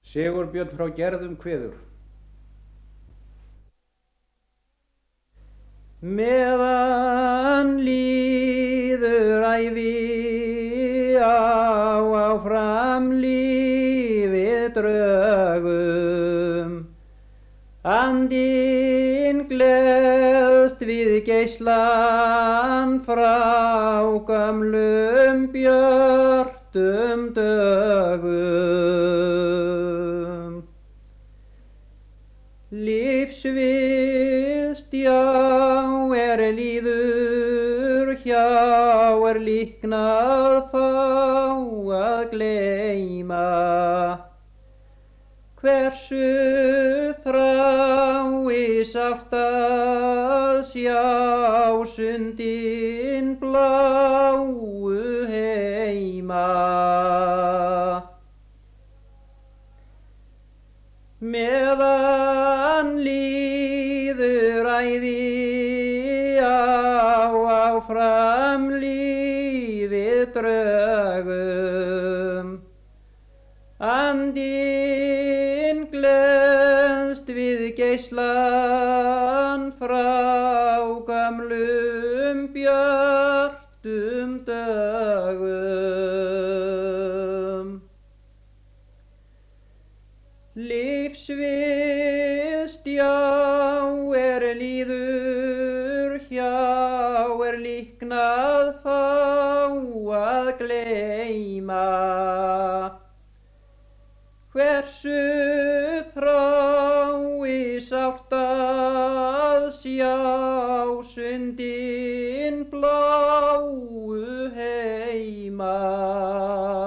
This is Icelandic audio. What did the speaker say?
Sigurbjörn frá Gerðum kveður. Meðan líður ævi á framlífið drögum, andinn gleðst við geislan frá gömlum björtum dögum. Lífsvist, já, líður hjá, líknað fá að gleyma. Hversu þrái sárt að sjá sundin bláu heima. Meðan líður ævi á framlífið drögum, andinn gleðst við geislan frá gömlum björtum dögum. Lífsvist, já, líður hjá, líknað fá að gleyma. Hversu þrái sárt að sjá sundin bláu heima.